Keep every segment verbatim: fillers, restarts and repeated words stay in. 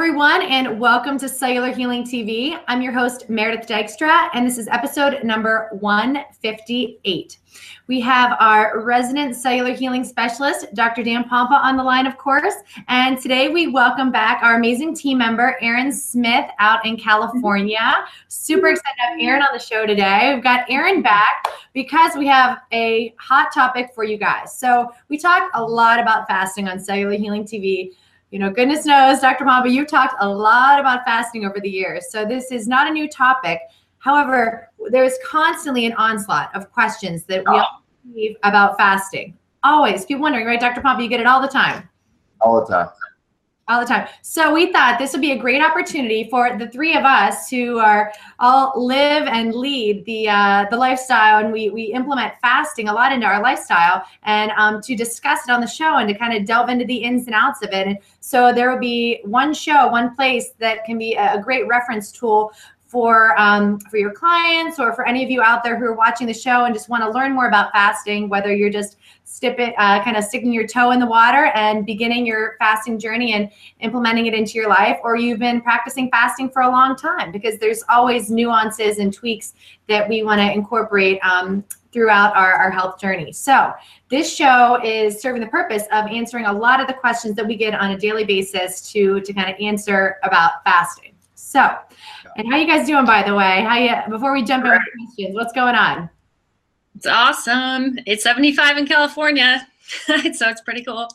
everyone, and welcome to Cellular Healing T V. I'm your host, Meredith Dykstra, and this is episode number one fifty-eight. We have our resident cellular healing specialist, Doctor Dan Pompa, on the line, of course. And today we welcome back our amazing team member, Aaron Smith, out in California. Super excited to have Aaron on the show today. We've got Aaron back because we have a hot topic for you guys. So we talk a lot about fasting on Cellular Healing T V. You know, goodness knows, Doctor Pompa, you've talked a lot about fasting over the years. So this is not a new topic. However, there's constantly an onslaught of questions that we all receive about fasting. Always. People wondering, right, Doctor Pompa, you get it all the time. All the time. All the time. So we thought this would be a great opportunity for the three of us who are all live and lead the uh, the lifestyle, and we we implement fasting a lot into our lifestyle, and um, to discuss it on the show and to kind of delve into the ins and outs of it. And so there will be one show, one place that can be a great reference tool for um, for your clients or for any of you out there who are watching the show and just want to learn more about fasting, whether you're just stip it, uh, kind of sticking your toe in the water and beginning your fasting journey and implementing it into your life, or you've been practicing fasting for a long time, because there's always nuances and tweaks that we want to incorporate um, throughout our, our health journey. So this show is serving the purpose of answering a lot of the questions that we get on a daily basis to, to kind of answer about fasting. So, and how you guys doing, by the way? How you, before we jump into questions, what's going on? It's awesome. It's seventy-five in California, so it's pretty cool.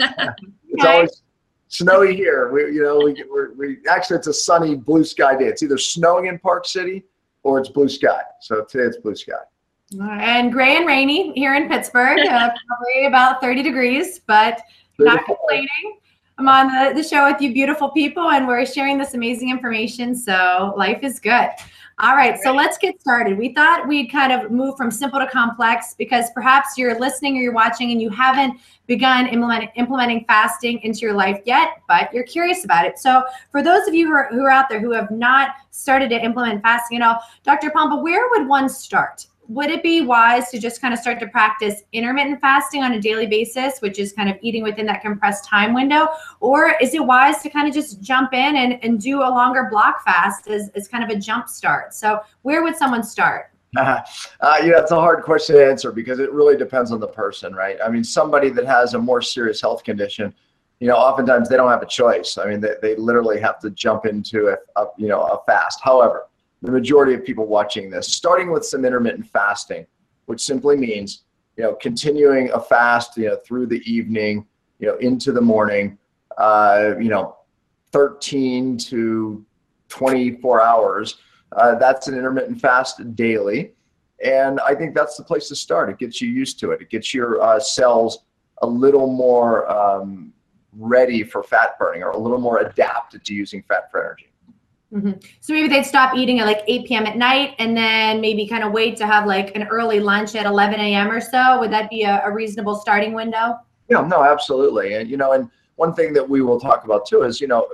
It's always snowy here. We, you know, we, we're, we actually it's a sunny blue sky day. It's either snowing in Park City or it's blue sky. So today it's blue sky. And gray and rainy here in Pittsburgh, uh, probably about thirty degrees, but not complaining. I'm on the, the show with you beautiful people, and we're sharing this amazing information, so life is good. All right, so let's get started. We thought we'd kind of move from simple to complex, because perhaps you're listening or you're watching and you haven't begun implementing, implementing fasting into your life yet, but you're curious about it. So for those of you who are, who are out there who have not started to implement fasting at all, Doctor Pompa, where would one start? Would it be wise to just kind of start to practice intermittent fasting on a daily basis, which is kind of eating within that compressed time window? Or is it wise to kind of just jump in and, and do a longer block fast as, as kind of a jump start? So where would someone start? Uh, yeah, it's a hard question to answer because it really depends on the person, right? I mean, somebody that has a more serious health condition, you know, oftentimes they don't have a choice. I mean, they, they literally have to jump into a, a, you know, a fast. However, the majority of people watching this, starting with some intermittent fasting, which simply means, you know, continuing a fast, you know, through the evening, you know, into the morning, uh, you know, thirteen to twenty-four hours. Uh, that's an intermittent fast daily. And I think that's the place to start. It gets you used to it. It gets your uh, cells a little more um, ready for fat burning, or a little more adapted to using fat for energy. Mm-hmm. So maybe they'd stop eating at like eight p m at night, and then maybe kind of wait to have like an early lunch at eleven a m or so. Would that be a, a reasonable starting window? Yeah, no, absolutely. And, you know, and one thing that we will talk about too is, you know,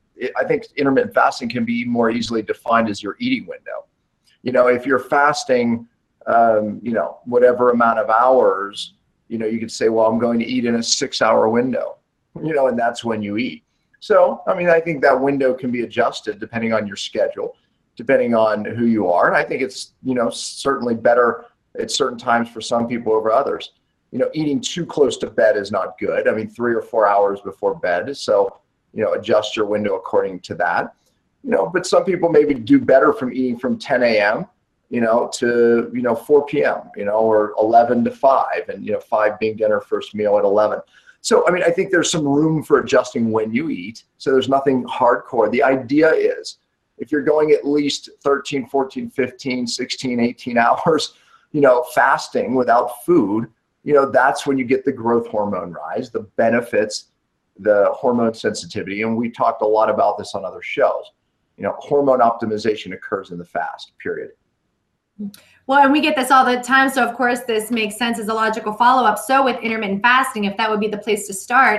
I think intermittent fasting can be more easily defined as your eating window. You know, if you're fasting, um, you know, whatever amount of hours, you know, you could say, well, I'm going to eat in a six hour window, you know, and that's when you eat. So, I mean, I think that window can be adjusted depending on your schedule, depending on who you are. And I think it's, you know, certainly better at certain times for some people over others. You know, eating too close to bed is not good. I mean, three or four hours before bed. So, you know, adjust your window according to that. You know, but some people maybe do better from eating from ten a m, you know, to, you know, four p m, you know, or eleven to five, and, you know, five being dinner, first meal at eleven. So, I mean, I think there's some room for adjusting when you eat. So there's nothing hardcore. The idea is if you're going at least thirteen, fourteen, fifteen, sixteen, eighteen hours, you know, fasting without food, you know, that's when you get the growth hormone rise, the benefits, the hormone sensitivity. And we talked a lot about this on other shows. You know, hormone optimization occurs in the fast, period. Well, and we get this all the time. So of course, this makes sense as a logical follow-up. So with intermittent fasting, if that would be the place to start,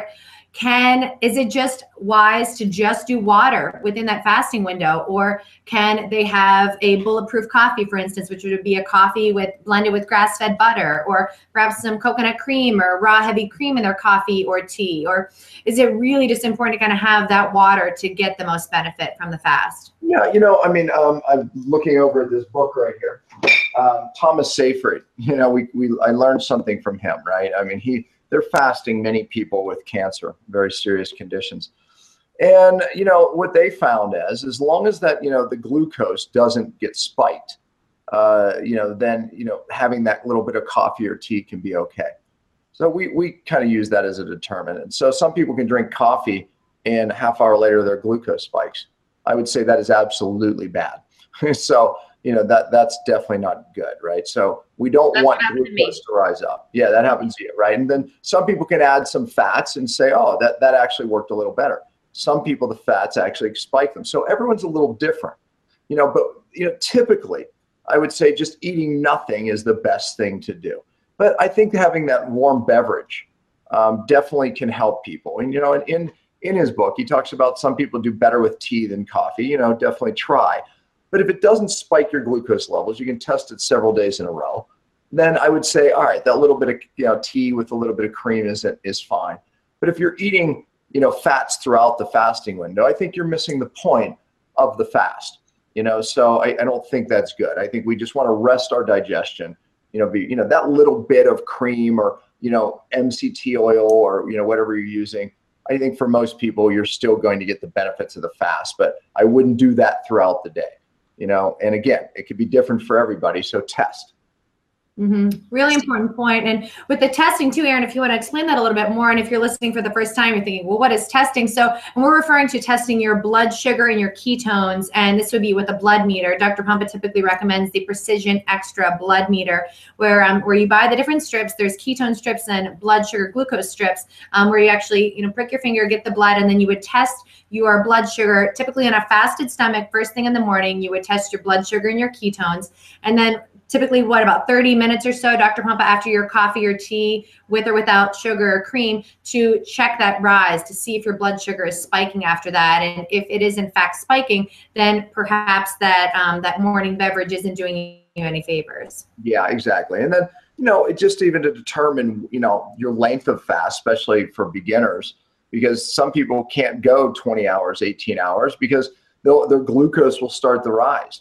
can, is it just wise to just do water within that fasting window? Or can they have a bulletproof coffee, for instance, which would be a coffee with blended with grass-fed butter, or perhaps some coconut cream or raw heavy cream in their coffee or tea? Or is it really just important to kind of have that water to get the most benefit from the fast? Yeah, you know, I mean, um, I'm looking over at this book right here. Um, Thomas Seyfried, you know, we, we I learned something from him, right? I mean, he they're fasting many people with cancer, very serious conditions. And, you know, what they found is, as long as that, you know, the glucose doesn't get spiked, uh, you know, then, you know, having that little bit of coffee or tea can be okay. So we, we kind of use that as a determinant. So some people can drink coffee and a half hour later, their glucose spikes. I would say that is absolutely bad. So, you know, that that's definitely not good, right? So we don't That's want what happened to me. glucose to rise up. Yeah, that happens to you, right? And then some people can add some fats and say, oh, that, that actually worked a little better. Some people, the fats actually spike them. So everyone's a little different, you know, but, you know, typically I would say just eating nothing is the best thing to do. But I think having that warm beverage um, definitely can help people. And, you know, in, in his book, he talks about some people do better with tea than coffee, you know, definitely try. But if it doesn't spike your glucose levels, you can test it several days in a row. Then I would say, all right, that little bit of, you know, tea with a little bit of cream is is fine. But if you're eating, you know, fats throughout the fasting window, I think you're missing the point of the fast. You know, so I, I don't think that's good. I think we just want to rest our digestion. You know, be you know that little bit of cream or you know M C T oil or you know whatever you're using. I think for most people, you're still going to get the benefits of the fast, but I wouldn't do that throughout the day. You know, and again, it could be different for everybody. So test. Mm-hmm. Really important point. And with the testing too, Aaron, if you want to explain that a little bit more, and if you're listening for the first time, you're thinking, well, what is testing? So and we're referring to testing your blood sugar and your ketones, and this would be with a blood meter. Doctor Pompa typically recommends the Precision Extra blood meter, where um, where you buy the different strips. There's ketone strips and blood sugar glucose strips, um, where you actually, you know, prick your finger, get the blood, and then you would test your blood sugar, typically on a fasted stomach, first thing in the morning. You would test your blood sugar and your ketones, and then typically, what, about thirty minutes or so, Doctor Pompa, after your coffee or tea, with or without sugar or cream, to check that rise to see if your blood sugar is spiking after that. And if it is in fact spiking, then perhaps that um, that morning beverage isn't doing you any favors. Yeah, exactly. And then, you know, it just even to determine, you know, your length of fast, especially for beginners, because some people can't go twenty hours, eighteen hours, because their glucose will start to rise.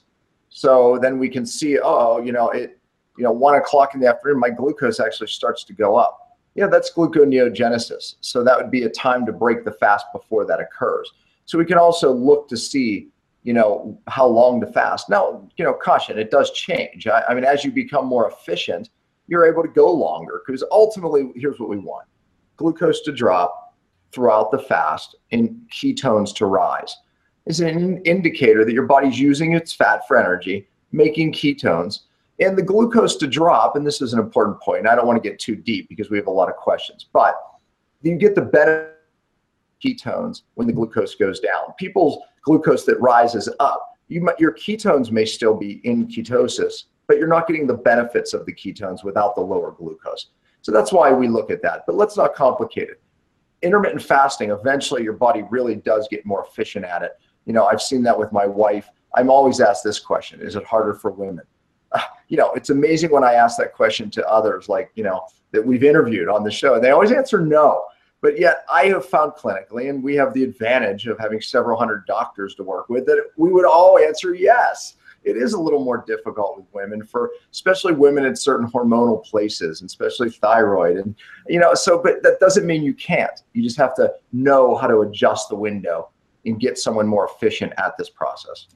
So then we can see, oh, you know, it, you know, one o'clock in the afternoon, my glucose actually starts to go up. Yeah, that's gluconeogenesis. So that would be a time to break the fast before that occurs. So we can also look to see, you know, how long to fast. Now, you know, caution, it does change. I, I mean, as you become more efficient, you're able to go longer, because ultimately, here's what we want: glucose to drop throughout the fast and ketones to rise. Is an indicator that your body's using its fat for energy, making ketones, and the glucose to drop. And this is an important point. And I don't want to get too deep because we have a lot of questions, but you get the benefit of ketones when the glucose goes down. People's glucose that rises up, you might, your ketones may still be in ketosis, but you're not getting the benefits of the ketones without the lower glucose. So that's why we look at that. But let's not complicate it. Intermittent fasting, eventually your body really does get more efficient at it. You know, I've seen that with my wife. I'm always asked this question: is it harder for women? Uh, you know, it's amazing when I ask that question to others, like, you know, that we've interviewed on the show, and they always answer no. But yet I have found clinically, and we have the advantage of having several hundred doctors to work with, that we would all answer yes. It is a little more difficult with women, for especially women in certain hormonal places, and especially thyroid. And, you know, so, but that doesn't mean you can't. You just have to know how to adjust the window and get someone more efficient at this process.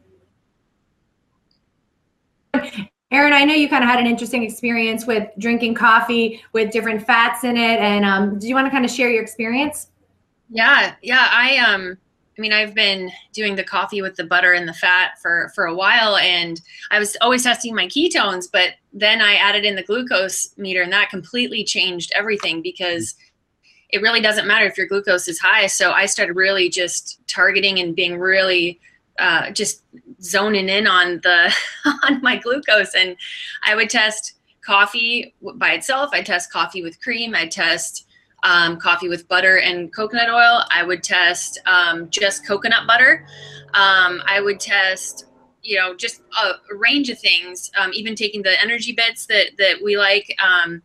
Aaron, I know you kind of had an interesting experience with drinking coffee with different fats in it. And um, do you want to kind of share your experience? Yeah, yeah. I um, I mean, I've been doing the coffee with the butter and the fat for for a while, and I was always testing my ketones, but then I added in the glucose meter, and that completely changed everything, because it really doesn't matter if your glucose is high. So I started really just targeting and being really uh, just zoning in on the on my glucose. And I would test coffee by itself. I'd test coffee with cream. I'd test um, coffee with butter and coconut oil. I would test um, just coconut butter. Um, I would test, you know, just a, a range of things, um, even taking the energy bits that, that we like, um,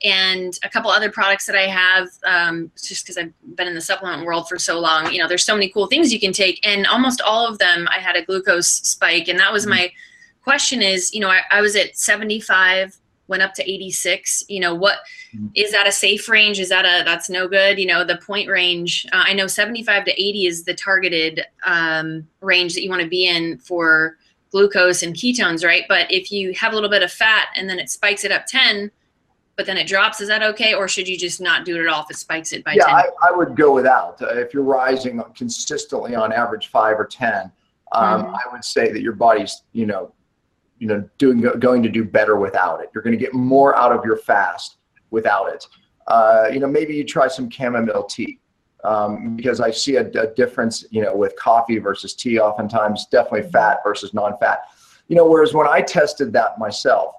and a couple other products that I have, um, just because I've been in the supplement world for so long. You know, there's so many cool things you can take, and almost all of them, I had a glucose spike. And that was my question is, you know, I, I was at seventy-five, went up to eighty-six. You know, what is that a safe range? Is that a, that's no good? You know, the point range, uh, I know seventy-five to eighty is the targeted um, range that you want to be in for glucose and ketones, right? But if you have a little bit of fat and then it spikes it up ten, but then it drops, is that okay? Or should you just not do it at all if it spikes it by yeah, ten? I, I would go without. Uh, if you're rising consistently on average five or ten, um, mm-hmm. I would say that your body's, you know, you know, doing going to do better without it. You're going to get more out of your fast without it. Uh, you know, maybe you try some chamomile tea, um, because I see a, a difference, you know, with coffee versus tea. Oftentimes, definitely fat versus non-fat. You know, whereas when I tested that myself,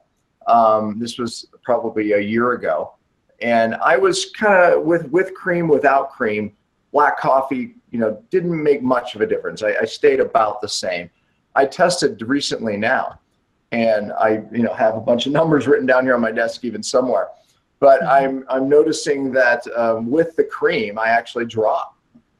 um, this was probably a year ago, and I was kind of with with cream, without cream, black coffee, you know, didn't make much of a difference. I, I stayed about the same. I tested recently now, and I, you know, have a bunch of numbers written down here on my desk, even somewhere. But mm-hmm. I'm I'm noticing that um, with the cream, I actually drop,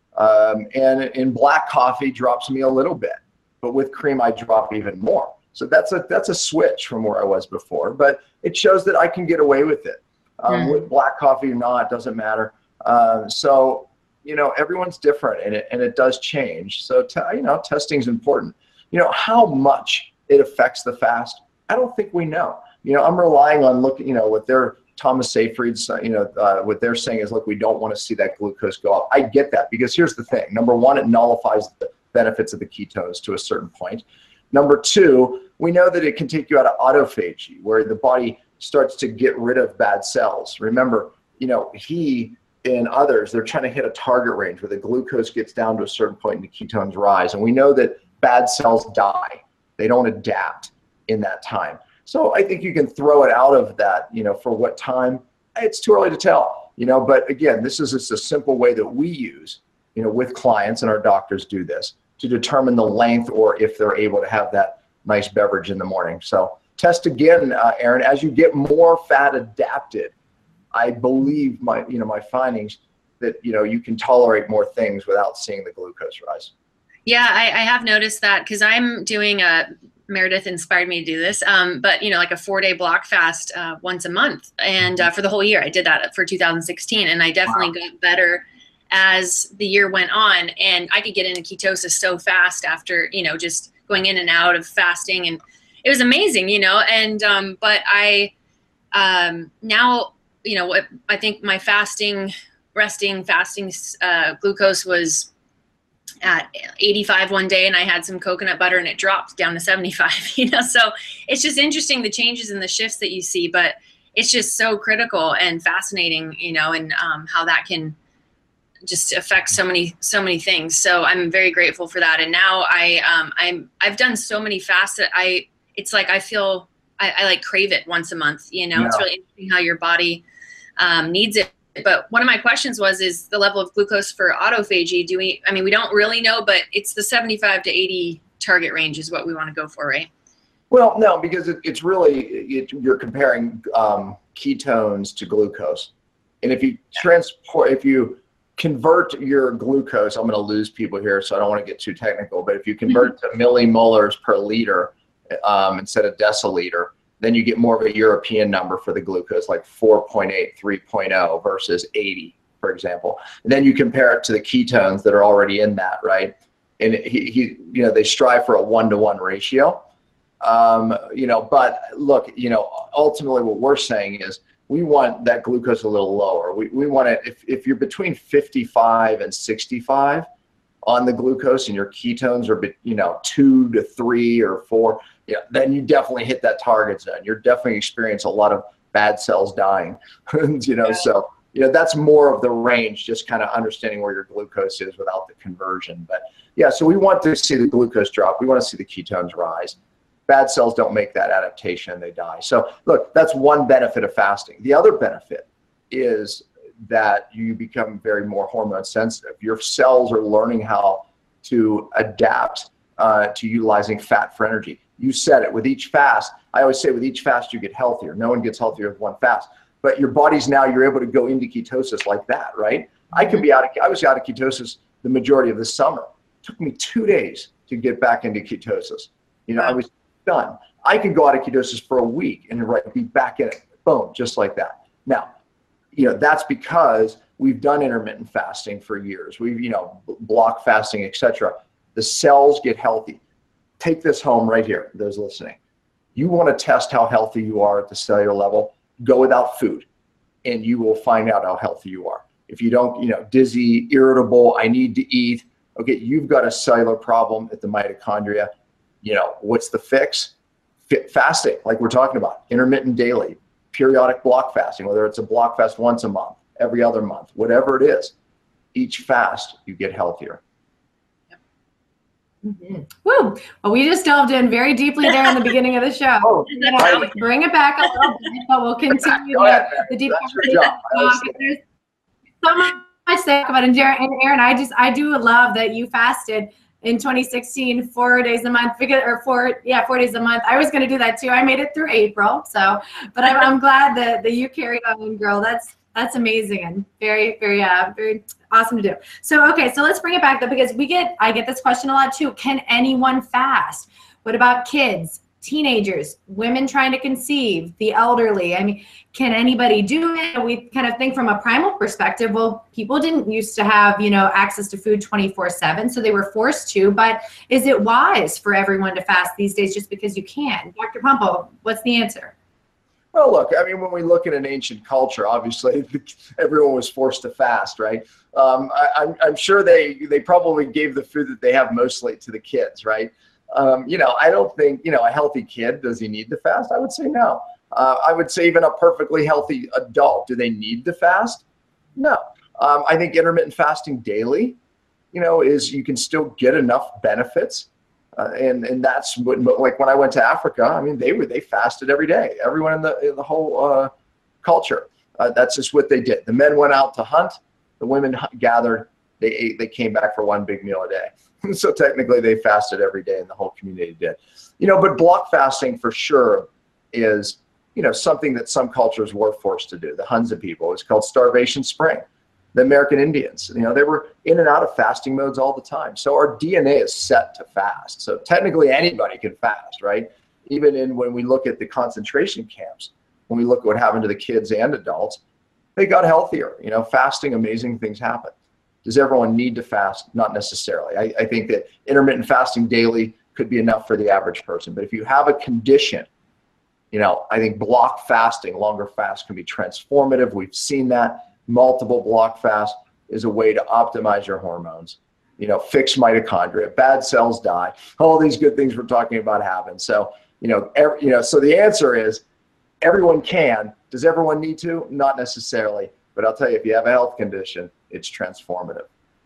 um, and in black coffee drops me a little bit, but with cream I drop even more. So that's a that's a switch from where I was before. But it shows that I can get away with it. Um, mm-hmm. With black coffee or not, doesn't matter. Uh, so you know, everyone's different, and it and it does change. So t- you know, testing is important. You know, how much it affects the fast, I don't think we know. You know, I'm relying on looking, you know, what their Thomas Seyfried's, you know, uh, what they're saying is, look, we don't want to see that glucose go up. I get that, because here's the thing. Number one, it nullifies the benefits of the ketones to a certain point. Number two, we know that it can take you out of autophagy, where the body starts to get rid of bad cells. Remember, you know, he and others, they're trying to hit a target range where the glucose gets down to a certain point and the ketones rise. And we know that bad cells die. They don't adapt in that time. So I think you can throw it out of that, you know, for what time, it's too early to tell, you know, but again, this is just a simple way that we use, you know, with clients, and our doctors do this to determine the length, or if they're able to have that nice beverage in the morning. So test again, uh, Aaron, as you get more fat adapted, I believe my, you know, my findings that, you know, you can tolerate more things without seeing the glucose rise. Yeah, I, I have noticed that, because I'm doing a, Meredith inspired me to do this, um, but you know, like a four day block fast uh, once a month, and uh, for the whole year. I did that for two thousand sixteen, and I definitely wow. got better as the year went on, and I could get into ketosis so fast after, you know, just going in and out of fasting, and it was amazing, you know, and um, but I um, now, you know, I think my fasting, resting, fasting uh, glucose was at eighty-five one day, and I had some coconut butter and it dropped down to seventy-five, you know, so it's just interesting, the changes and the shifts that you see, but it's just so critical and fascinating, you know, and um, how that can just affect so many, so many things. So I'm very grateful for that. And now I, um, I'm, I've done so many fasts that I, it's like, I feel I, I like crave it once a month, you know. Yeah. It's really interesting how your body um, needs it. But one of my questions was, is the level of glucose for autophagy, do we, I mean, we don't really know, but it's the seventy-five to eighty target range is what we want to go for, right? Well, no, because it, it's really, it, you're comparing um, ketones to glucose. And if you transport, if you convert your glucose, I'm going to lose people here, so I don't want to get too technical, but if you convert mm-hmm. to millimolars per liter um, instead of deciliter, then you get more of a European number for the glucose, like four point eight, three point oh versus eighty, for example. And then you compare it to the ketones that are already in that, right? And he, he you know, they strive for a one-to-one ratio. Um, you know, but look, you know, ultimately what we're saying is we want that glucose a little lower. We, we want it, if, if you're between fifty-five and sixty-five on the glucose and your ketones are, you know, two to three or four, yeah, then you definitely hit that target zone. You're definitely experience a lot of bad cells dying, you know, yeah. So, you know, that's more of the range, just kind of understanding where your glucose is without the conversion. But yeah, so we want to see the glucose drop. We want to see the ketones rise. Bad cells don't make that adaptation, they die. So look, that's one benefit of fasting. The other benefit is that you become very more hormone sensitive. Your cells are learning how to adapt uh, to utilizing fat for energy. You said it, with each fast, I always say with each fast you get healthier. No one gets healthier with one fast, but your body's now, you're able to go into ketosis like that, right? I can be out of, I was out of ketosis the majority of the summer. It took me two days to get back into ketosis. You know, I was done. I could go out of ketosis for a week and right, be back in it, boom, just like that. Now, you know, that's because we've done intermittent fasting for years. We've, you know, block fasting, et cetera. The cells get healthy. Take this home right here, those listening. You want to test how healthy you are at the cellular level, go without food, and you will find out how healthy you are. If you don't, you know, dizzy, irritable, I need to eat, okay, you've got a cellular problem at the mitochondria. You know, what's the fix? Fit fasting, like we're talking about, intermittent daily, periodic block fasting, whether it's a block fast once a month, every other month, whatever it is, each fast, you get healthier. Mm-hmm. Woo! Well, we just delved in very deeply there in the beginning of the show. Oh, I, bring it back a little bit, but we'll continue the, ahead, the deep conversation. There's so much to talk about. And Aaron, I just, I do love that you fasted in twenty sixteen, four days a month, because, or four, yeah, four days a month. I was going to do that too. I made it through April. So, but I'm, I'm glad that, that you carried on, girl. That's, that's amazing and very, very, uh, very awesome to do. So, okay. So let's bring it back though, because we get, I get this question a lot too. Can anyone fast? What about kids, teenagers, women trying to conceive, the elderly? I mean, can anybody do it? We kind of think from a primal perspective, well, people didn't used to have, you know, access to food twenty-four seven, so they were forced to, but is it wise for everyone to fast these days just because you can? Doctor Pumpel, what's the answer? Well, look, I mean, when we look at an ancient culture, obviously everyone was forced to fast, right? Um, I, I'm, I'm sure they, they probably gave the food that they have mostly to the kids, right? Um, you know, I don't think, you know, a healthy kid, does he need to fast? I would say no. Uh, I would say even a perfectly healthy adult, do they need to fast? No. Um, I think intermittent fasting daily, you know, is you can still get enough benefits. Uh, and, and that's what, like when I went to Africa, I mean, they were, they fasted every day, everyone in the, in the whole uh, culture. Uh, that's just what they did. The men went out to hunt, the women gathered, they ate, they came back for one big meal a day. So technically they fasted every day and the whole community did. You know, but block fasting for sure is, you know, something that some cultures were forced to do. The Hunza people, it's called starvation spring. The American Indians, you know, they were in and out of fasting modes all the time. So our D N A is set to fast. So technically anybody can fast, right? Even in when we look at the concentration camps, when we look at what happened to the kids and adults, they got healthier. You know, fasting, amazing things happen. Does everyone need to fast? Not necessarily. I, I think that intermittent fasting daily could be enough for the average person. But if you have a condition, you know, I think block fasting, longer fast can be transformative. We've seen that. Multiple block fast is a way to optimize your hormones, you know, fix mitochondria, bad cells die, all these good things we're talking about happen. So, you know, every, you know, so the answer is everyone can. Does everyone need to? Not necessarily. But I'll tell you, if you have a health condition, it's transformative.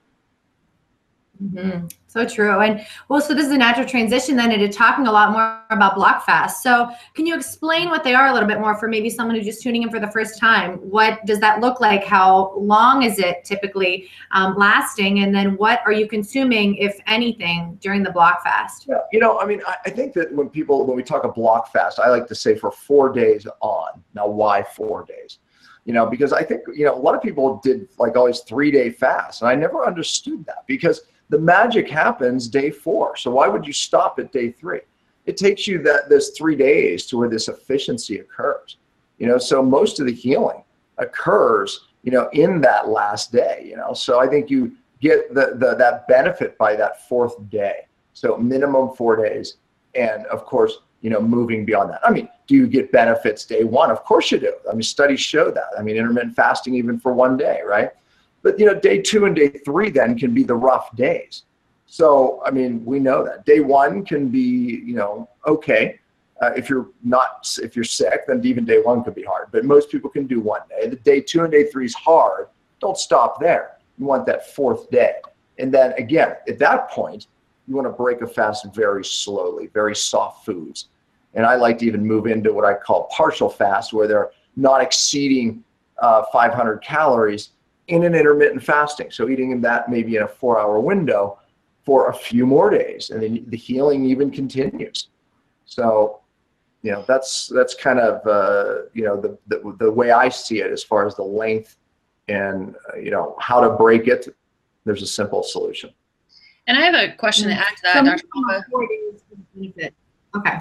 Mm-hmm. So true. And well, so this is a natural transition then into talking a lot more about block fast. So can you explain what they are a little bit more for maybe someone who's just tuning in for the first time? What does that look like? How long is it typically um, lasting? And then what are you consuming, if anything, during the block fast? Yeah, you know, I mean, I, I think that when people, when we talk a block fast, I like to say for four days on. Now, why four days? You know, because I think, you know, a lot of people did like always three day fasts. And I never understood that because the magic happens day four. So why would you stop at day three? It takes you that this three days to where this efficiency occurs. You know, so most of the healing occurs, you know, in that last day, you know. So I think you get the, the that benefit by that fourth day. So minimum four days. And of course, you know, moving beyond that. I mean, do you get benefits day one? Of course you do. I mean, studies show that. I mean, intermittent fasting even for one day, right? But, you know, day two and day three then can be the rough days. So, I mean, we know that. Day one can be, you know, okay. Uh, if you're not, if you're sick, then even day one could be hard. But most people can do one day. The day two and day three is hard. Don't stop there. You want that fourth day. And then again, at that point, you want to break a fast very slowly, very soft foods. And I like to even move into what I call partial fast, where they're not exceeding uh, five hundred calories in an intermittent fasting. So eating that maybe in a four hour window for a few more days, and then the healing even continues. So, you know, that's, that's kind of, uh, you know, the, the, the way I see it as far as the length and, uh, you know, how to break it. There's a simple solution. And I have a question to add to that, Doctor Pompa. Okay.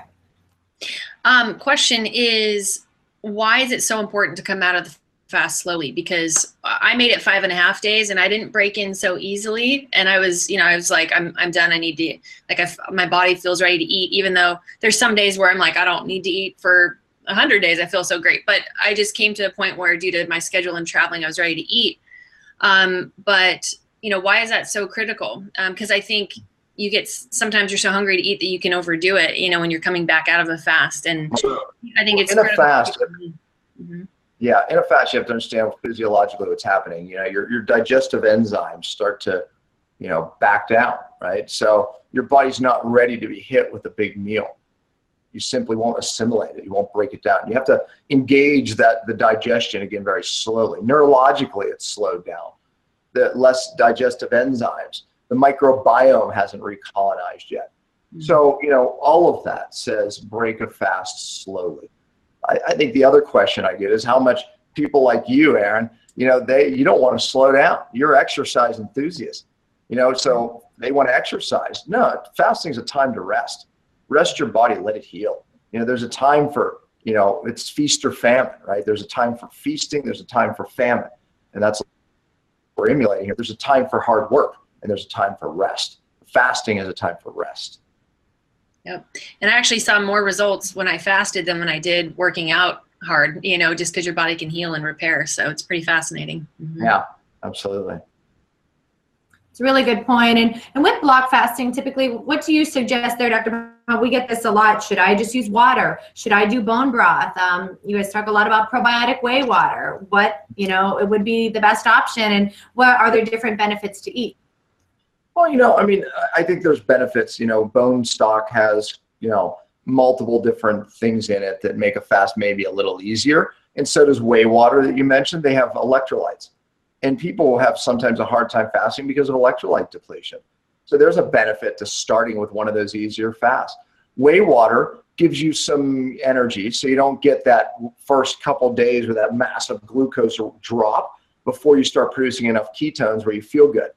Um, question is, why is it so important to come out of the fast slowly? Because I made it five and a half days and I didn't break in so easily. And I was, you know, I was like, I'm, I'm done. I need to, like, I, my body feels ready to eat, even though there's some days where I'm like, I don't need to eat for a hundred days. I feel so great. But I just came to a point where, due to my schedule and traveling, I was ready to eat. Um, but, you know, why is that so critical? Um, cause I think you get, sometimes you're so hungry to eat that you can overdo it, you know, when you're coming back out of a fast. And I think it's in a critical. fast. Mm-hmm. Yeah, in a fast, you have to understand physiologically what's happening. You know, your, your digestive enzymes start to, you know, back down, right? So your body's not ready to be hit with a big meal. You simply won't assimilate it. You won't break it down. You have to engage that the digestion again very slowly. Neurologically, it's slowed down. The less digestive enzymes. The microbiome hasn't recolonized yet. Mm-hmm. So, you know, all of that says break a fast slowly. I, I think the other question I get is how much people like you, Aaron, you know, they, you don't want to slow down. You're exercise enthusiast, you know, so they want to exercise. No, fasting is a time to rest. Rest your body, let it heal. You know, there's a time for, you know, it's feast or famine, right? There's a time for feasting. There's a time for famine. And that's what we're emulating here. There's a time for hard work and there's a time for rest. Fasting is a time for rest. Yep. And I actually saw more results when I fasted than when I did working out hard, you know, just because your body can heal and repair. So it's pretty fascinating. Mm-hmm. Yeah, absolutely. It's a really good point. And, and with block fasting, typically, what do you suggest there, Doctor We get this a lot. Should I just use water? Should I do bone broth? Um, you guys talk a lot about probiotic whey water. What, you know, it would be the best option, and what are there different benefits to eat? Well, you know, I mean, I think there's benefits. You know, bone stock has, you know, multiple different things in it that make a fast maybe a little easier. And so does whey water that you mentioned. They have electrolytes. And people will have sometimes a hard time fasting because of electrolyte depletion. So there's a benefit to starting with one of those easier fasts. Whey water gives you some energy, so you don't get that first couple days with that massive glucose drop before you start producing enough ketones where you feel good.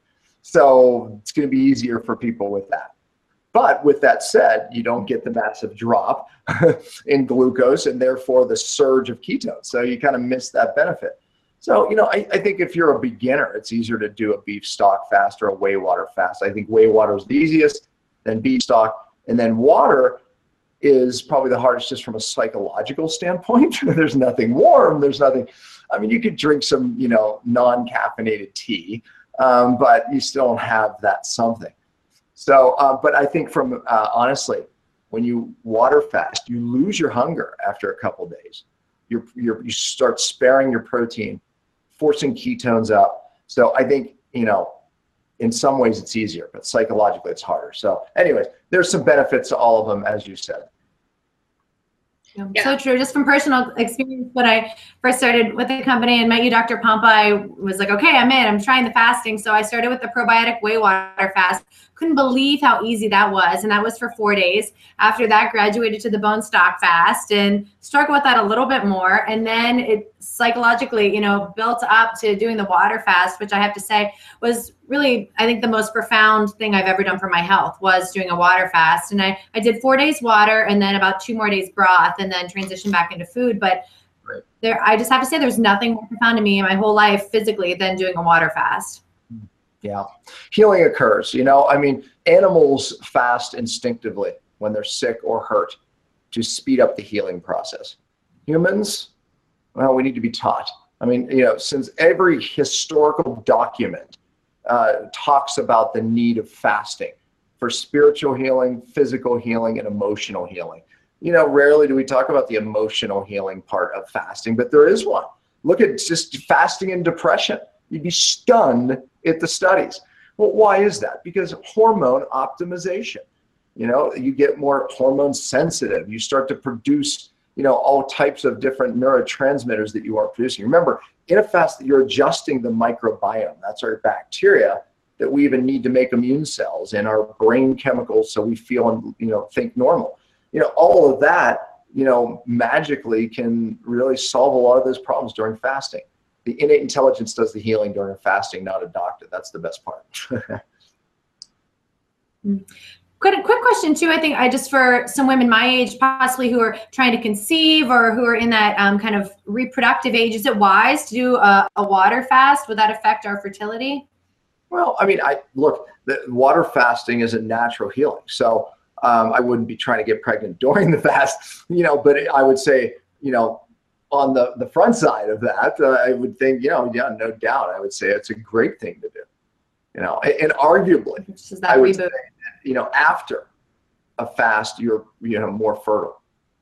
So it's going to be easier for people with that. But with that said, you don't get the massive drop in glucose and therefore the surge of ketones. So you kind of miss that benefit. So, you know, I, I think if you're a beginner, it's easier to do a beef stock fast or a whey water fast. I think whey water is the easiest, then beef stock, and then water is probably the hardest just from a psychological standpoint. There's nothing warm. There's nothing. I mean, you could drink some, you know, non-caffeinated tea, um, but you still don't have that something. So, uh, but I think from, uh, honestly, when you water fast, you lose your hunger after a couple days. You're, you're, you start sparing your protein, forcing ketones up. So I think, you know, in some ways it's easier, but psychologically it's harder. So anyways, there's some benefits to all of them, as you said. Yeah. So true. Just from personal experience, when I first started with the company and met you, Doctor Pompa, I was like, okay, I'm in. I'm trying the fasting. So I started with the probiotic whey water fast. Couldn't believe how easy that was. And that was for four days. After that, graduated to the bone stock fast and struggled with that a little bit more. And then it psychologically, you know, built up to doing the water fast, which I have to say was really, I think, the most profound thing I've ever done for my health was doing a water fast. And I, I did four days water and then about two more days broth and then transitioned back into food. But right. there, I just have to say there's nothing more profound to me in my whole life physically than doing a water fast. Yeah. Healing occurs. You know, I mean, animals fast instinctively when they're sick or hurt to speed up the healing process. Humans, well, we need to be taught. I mean, you know, since every historical document uh, talks about the need of fasting for spiritual healing, physical healing, and emotional healing. You know, rarely do we talk about the emotional healing part of fasting, but there is one. Look at just fasting and depression. You'd be stunned at the studies. Well, why is that? Because hormone optimization. You know, you get more hormone sensitive. You start to produce you know, all types of different neurotransmitters that you aren't producing. Remember, in a fast, you're adjusting the microbiome. That's our bacteria that we even need to make immune cells and our brain chemicals so we feel and, you know, think normal. You know, all of that, you know, magically can really solve a lot of those problems during fasting. The innate intelligence does the healing during fasting, not a doctor. That's the best part. Quick, quick question too. I think I just for some women my age, possibly who are trying to conceive or who are in that um, kind of reproductive age, is it wise to do a, a water fast? Would that affect our fertility? Well, I mean, I look, the water fasting is a natural healing. So um, I wouldn't be trying to get pregnant during the fast, you know, but I would say, you know, on the, the front side of that, uh, I would think, you know, yeah, no doubt, I would say it's a great thing to do, you know, and, and arguably, I would say, you know, after a fast, you're, you know, more fertile.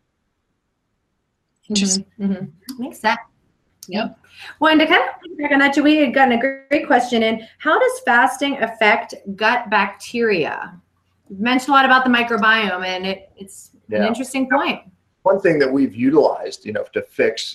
Mm-hmm. Mm-hmm. Makes sense. Yep. Well, and to kind of back on that, we had gotten a great question in. How does fasting affect gut bacteria? You've mentioned a lot about the microbiome, and it, it's yeah. an interesting point. One thing that we've utilized, you know, to fix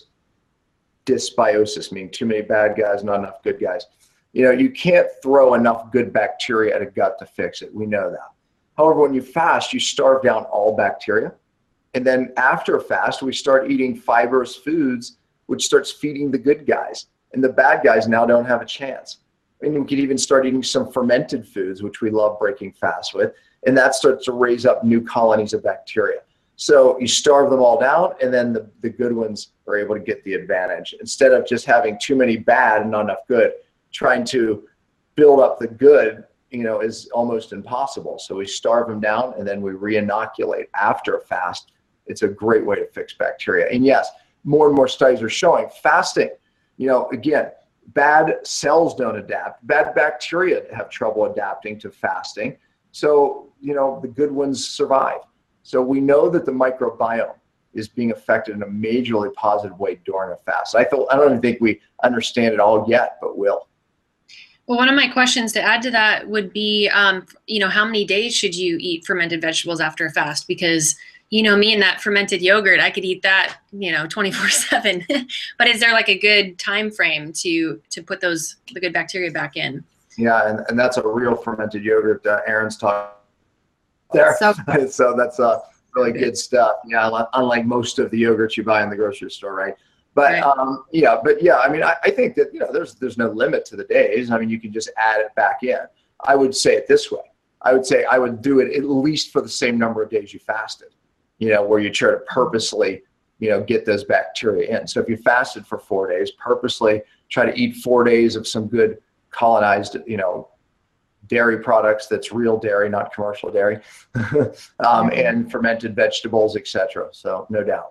dysbiosis, meaning too many bad guys, not enough good guys. You know, you can't throw enough good bacteria at a gut to fix it. We know that. However, when you fast, you starve down all bacteria. And then after a fast, we start eating fibrous foods, which starts feeding the good guys. And the bad guys now don't have a chance. And we could even start eating some fermented foods, which we love breaking fast with. And that starts to raise up new colonies of bacteria. So you starve them all down, and then the, the good ones are able to get the advantage. Instead of just having too many bad and not enough good, trying to build up the good, you know, is almost impossible. So we starve them down, and then we re-inoculate after a fast. It's a great way to fix bacteria. And yes, more and more studies are showing fasting, you know, again, bad cells don't adapt. Bad bacteria have trouble adapting to fasting. So, you know, the good ones survive. So we know that the microbiome is being affected in a majorly positive way during a fast. I feel, I don't even think we understand it all yet, but will. Well, one of my questions to add to that would be, um, you know, how many days should you eat fermented vegetables after a fast? Because, you know, me and that fermented yogurt, I could eat that, you know, twenty-four seven. But is there like a good time frame to to put those the good bacteria back in? Yeah, and, and that's a real fermented yogurt. Uh, Erin's talking there. So, so that's uh, really good stuff. Yeah, unlike most of the yogurts you buy in the grocery store, right? But right. um, yeah, but yeah, I mean, I, I think that, you know, there's there's no limit to the days. I mean, you can just add it back in. I would say it this way. I would say I would do it at least for the same number of days you fasted, you know, where you try to purposely, you know, get those bacteria in. So if you fasted for four days, purposely try to eat four days of some good colonized, you know, dairy products that's real dairy, not commercial dairy, um, and fermented vegetables, et cetera. So no doubt.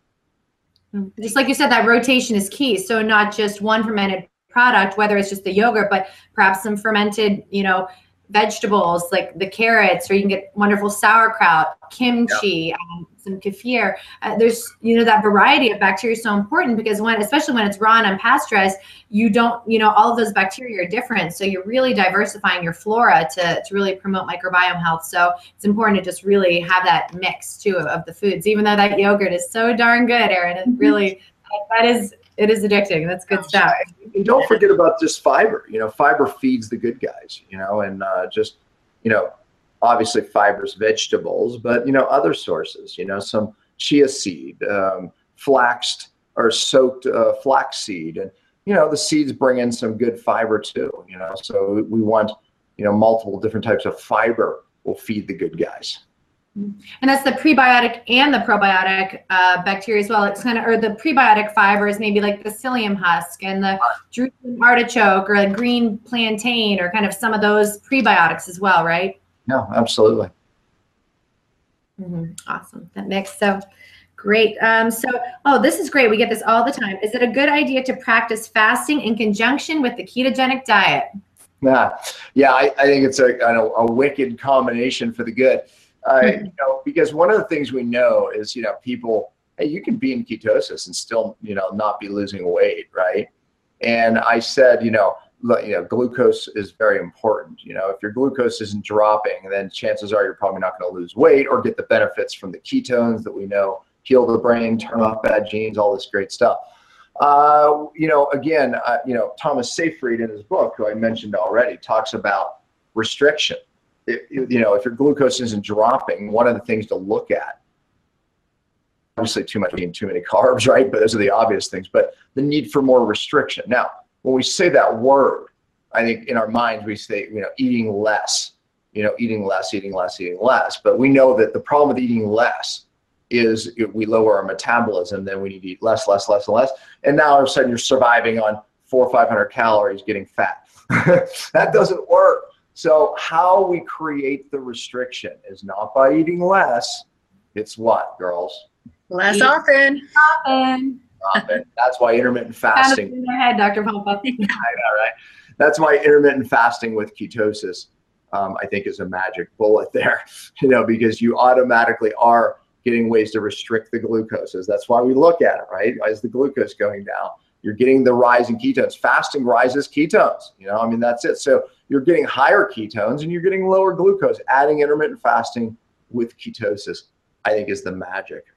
Just like you said, that rotation is key. So not just one fermented product, whether it's just the yogurt, but perhaps some fermented, you know, vegetables like the carrots, or you can get wonderful sauerkraut, kimchi, yeah. um, some kefir. Uh, there's, you know, that variety of bacteria is so important, because when, especially when it's raw and unpasteurized, you don't, you know, all of those bacteria are different. So you're really diversifying your flora to, to really promote microbiome health. So it's important to just really have that mix too of, of the foods, even though that yogurt is so darn good, Erin. It really, that is, it is addicting. That's good stuff. And don't forget about just fiber. You know, fiber feeds the good guys, you know, and uh, just, you know, obviously fiber's vegetables, but, you know, other sources, you know, some chia seed, um, flaxed or soaked uh, flax seed. And, you know, the seeds bring in some good fiber too, you know, so we want, you know, multiple different types of fiber will feed the good guys. And that's the prebiotic and the probiotic uh, bacteria as well. It's kind of, or the prebiotic fibers, maybe like the psyllium husk and the Jerusalem artichoke or a green plantain, or kind of some of those prebiotics as well, right? No, absolutely. Mm-hmm. Awesome. That makes so great. Um, so, oh, this is great. We get this all the time. Is it a good idea to practice fasting in conjunction with the ketogenic diet? Yeah, yeah, I, I think it's a, a, a wicked combination for the good. Uh, you know, because one of the things we know is, you know, people, hey, you can be in ketosis and still, you know, not be losing weight, right? And I said, you know, you know, glucose is very important. You know, if your glucose isn't dropping, then chances are you're probably not going to lose weight or get the benefits from the ketones that we know heal the brain, turn off bad genes, all this great stuff. Uh, you know, again, uh, you know, Thomas Seyfried in his book, who I mentioned already, talks about restriction. It, you know, if your glucose isn't dropping, one of the things to look at, obviously too much eating too many carbs, right? But those are the obvious things, but the need for more restriction. Now, when we say that word, I think in our minds, we say, you know, eating less, you know, eating less, eating less, eating less. But we know that the problem with eating less is we lower our metabolism, then we need to eat less, less, less, and less. And now all of a sudden you're surviving on four or five hundred calories, getting fat. That doesn't work. So how we create the restriction is not by eating less. It's what, girls? Less often. Often. Often. That's why intermittent fasting. In my head, Doctor Pompa. I know, right? That's why intermittent fasting with ketosis, um, I think, is a magic bullet there. You know, because you automatically are getting ways to restrict the glucoses. That's why we look at it, right? As the glucose going down, you're getting the rise in ketones. Fasting rises ketones. You know, I mean, that's it. So you're getting higher ketones and you're getting lower glucose. Adding intermittent fasting with ketosis, I think, is the magic.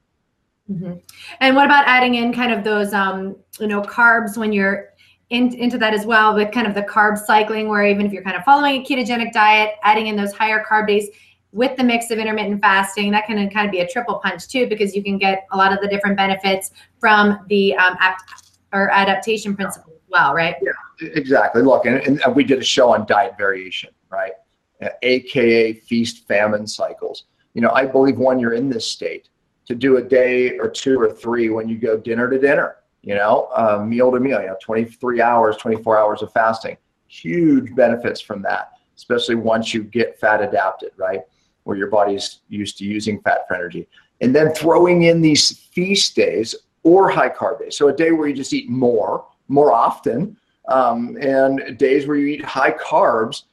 Mm-hmm. And what about adding in kind of those, um, you know, carbs when you're in, into that as well, with kind of the carb cycling, where even if you're kind of following a ketogenic diet, adding in those higher carb days with the mix of intermittent fasting, that can kind of be a triple punch too, because you can get a lot of the different benefits from the um, apt or adaptation principle as well, right? Yeah, exactly. Look, and, and we did a show on diet variation, right? A K A feast famine cycles. You know, I believe when you're in this state, to do a day or two or three when you go dinner to dinner, you know, uh, meal to meal, you know, twenty-three hours, twenty-four hours of fasting, huge benefits from that, especially once you get fat adapted, right? Where your body's used to using fat for energy. And then throwing in these feast days or high carb days. So a day where you just eat more, more often, um, and days where you eat high carbs.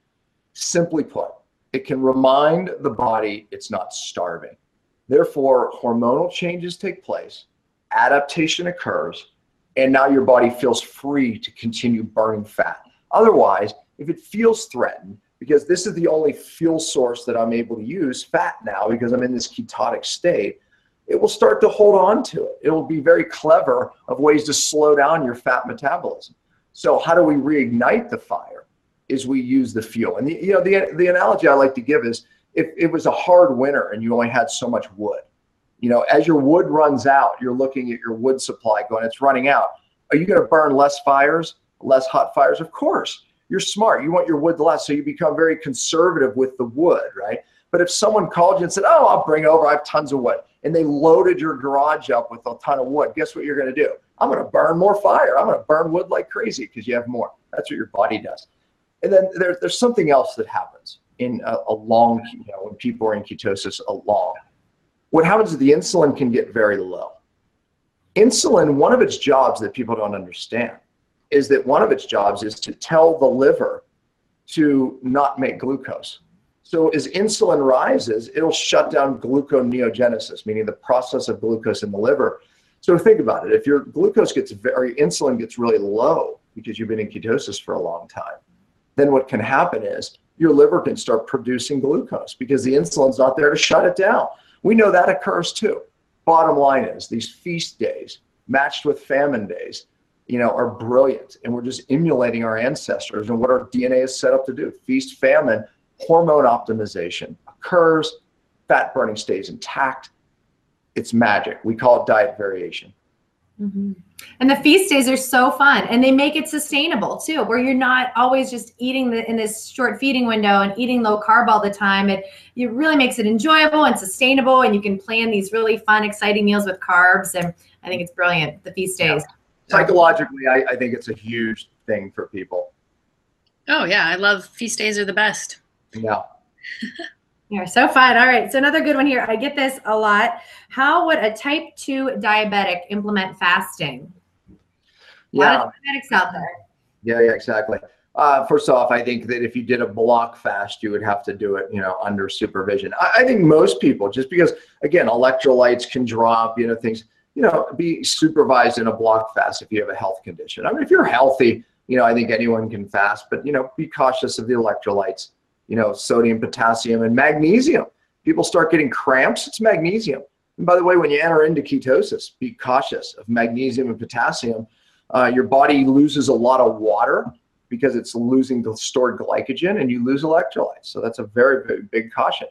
Simply put, it can remind the body it's not starving. Therefore, hormonal changes take place, adaptation occurs, and now your body feels free to continue burning fat. Otherwise, if it feels threatened, because this is the only fuel source that I'm able to use, fat now, because I'm in this ketotic state, it will start to hold on to it. It will be very clever of ways to slow down your fat metabolism. So how do we reignite the fire? Is we use the fuel. And the, you know, the, the analogy I like to give is, if it was a hard winter and you only had so much wood, you know, as your wood runs out, you're looking at your wood supply going, it's running out. Are you going to burn less fires, less hot fires? Of course. You're smart. You want your wood less, so you become very conservative with the wood, right? But if someone called you and said, oh, I'll bring over, I have tons of wood, and they loaded your garage up with a ton of wood, guess what you're going to do? I'm going to burn more fire. I'm going to burn wood like crazy because you have more. That's what your body does. And then there, there's something else that happens in a, a long, you know, when people are in ketosis a long. What happens is the insulin can get very low. Insulin, one of its jobs that people don't understand is that one of its jobs is to tell the liver to not make glucose. So as insulin rises, it'll shut down gluconeogenesis, meaning the process of glucose in the liver. So think about it. If your glucose gets very, insulin gets really low because you've been in ketosis for a long time, then what can happen is your liver can start producing glucose because the insulin's not there to shut it down. We know that occurs too. Bottom line is these feast days matched with famine days, you know, are brilliant. And we're just emulating our ancestors and what our D N A is set up to do. Feast, famine, hormone optimization occurs, fat burning stays intact. It's magic. We call it diet variation. Mm-hmm. And the feast days are so fun, and they make it sustainable too, where you're not always just eating the, in this short feeding window and eating low carb all the time. It, it really makes it enjoyable and sustainable, and you can plan these really fun, exciting meals with carbs. And I think it's brilliant, the feast days. Yeah. Psychologically, I, I think it's a huge thing for people. Oh yeah, I love feast days are the best. Yeah. You're so fun. All right. So another good one here. I get this a lot. How would a type two diabetic implement fasting? Yeah. A lot of diabetics out there. Yeah, yeah, exactly. Uh, first off, I think that if you did a block fast, you would have to do it, you know, under supervision. I, I think most people, just because, again, electrolytes can drop, you know, things, you know, be supervised in a block fast if you have a health condition. I mean, if you're healthy, you know, I think anyone can fast, but, you know, be cautious of the electrolytes. You know, sodium, potassium, and magnesium. People start getting cramps, it's magnesium. And by the way, when you enter into ketosis, be cautious of magnesium and potassium. Uh, your body loses a lot of water because it's losing the stored glycogen, and you lose electrolytes. So that's a very, very big caution.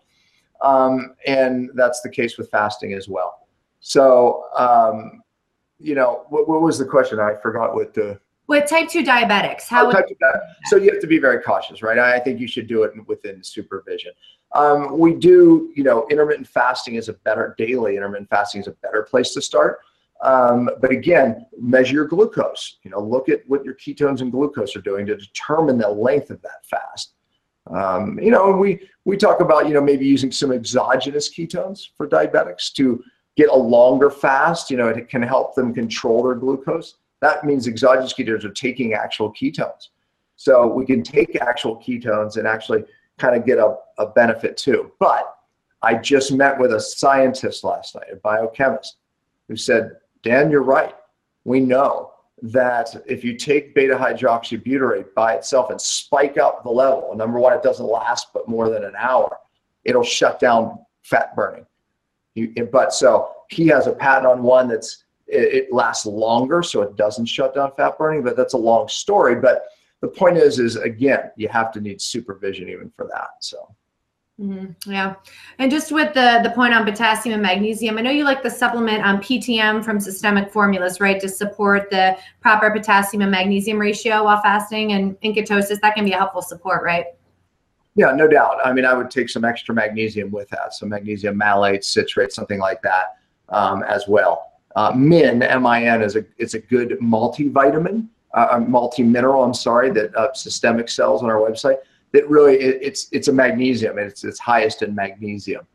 Um, and that's the case with fasting as well. So, um, you know, what, what was the question? I forgot what the... With type two diabetics, how oh, would type two diabetic. So you have to be very cautious, right? I think you should do it within supervision. Um, we do, you know, intermittent fasting is a better, daily intermittent fasting is a better place to start. Um, but again, measure your glucose. You know, look at what your ketones and glucose are doing to determine the length of that fast. Um, you know, we we talk about, you know, maybe using some exogenous ketones for diabetics to get a longer fast. You know, it can help them control their glucose. That means exogenous ketones are taking actual ketones. So we can take actual ketones and actually kind of get a, a benefit too. But I just met with a scientist last night, a biochemist, who said, Dan, you're right. We know that if you take beta hydroxybutyrate by itself and spike up the level, number one, it doesn't last but more than an hour. It'll shut down fat burning. You, but so he has a patent on one that's, it, it lasts longer, so it doesn't shut down fat burning, but that's a long story. But the point is, is again, you have to need supervision even for that, so. Mm-hmm. Yeah. And just with the, the point on potassium and magnesium, I know you like the supplement on P T M from Systemic Formulas, right? To support the proper potassium and magnesium ratio while fasting and in ketosis. That can be a helpful support, right? Yeah, no doubt. I mean, I would take some extra magnesium with that. Some magnesium malate, citrate, something like that um, as well. Uh, Min, M I N, is a, it's a good multivitamin, uh, a multi-mineral, I'm sorry, that uh, Systemic sells on our website. That really, it, it's it's a magnesium, and it's its highest in magnesium.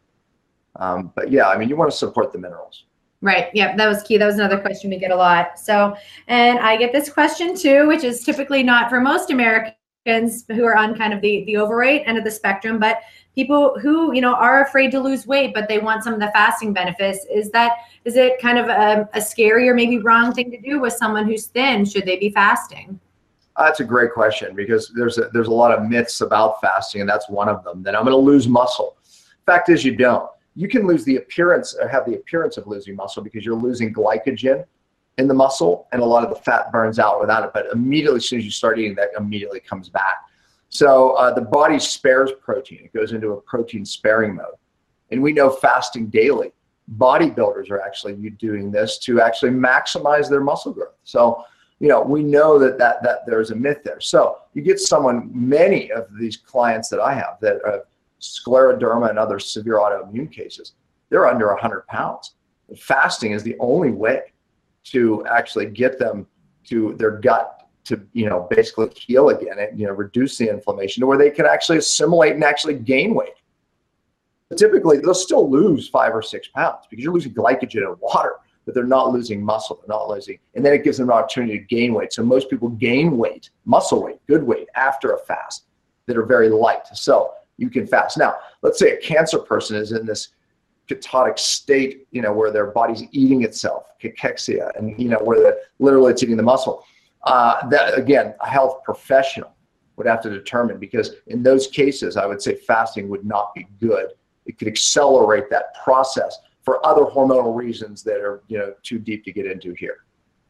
Um, but yeah, I mean, you want to support the minerals. Right. Yeah, that was key. That was another question we get a lot. So, and I get this question too, which is typically not for most Americans who are on kind of the, the overweight end of the spectrum, but people who, you know, are afraid to lose weight, but they want some of the fasting benefits. Is that, is it kind of a, a scary or maybe wrong thing to do with someone who's thin? Should they be fasting? That's a great question, because there's a, there's a lot of myths about fasting, and that's one of them. That I'm going to lose muscle. Fact is, you don't. You can lose the appearance, or have the appearance of losing muscle, because you're losing glycogen in the muscle, and a lot of the fat burns out without it. But immediately, as soon as you start eating, that immediately comes back. So uh, the body spares protein. It goes into a protein sparing mode, and we know fasting daily. Bodybuilders are actually doing this to actually maximize their muscle growth. So, you know, we know that, that that there's a myth there. So you get someone, many of these clients that I have that have scleroderma and other severe autoimmune cases, they're under one hundred pounds. Fasting is the only way to actually get them to their gut to, you know, basically heal again and, you know, reduce the inflammation to where they can actually assimilate and actually gain weight. Typically, they'll still lose five or six pounds because you're losing glycogen and water, but they're not losing muscle, they're not losing, and then it gives them an opportunity to gain weight. So most people gain weight, muscle weight, good weight, after a fast that are very light. So you can fast. Now, let's say a cancer person is in this ketotic state, you know, where their body's eating itself, cachexia, and, you know, where the, literally it's eating the muscle. Uh, that, again, a health professional would have to determine, because in those cases, I would say fasting would not be good. It could accelerate that process for other hormonal reasons that are, you know, too deep to get into here.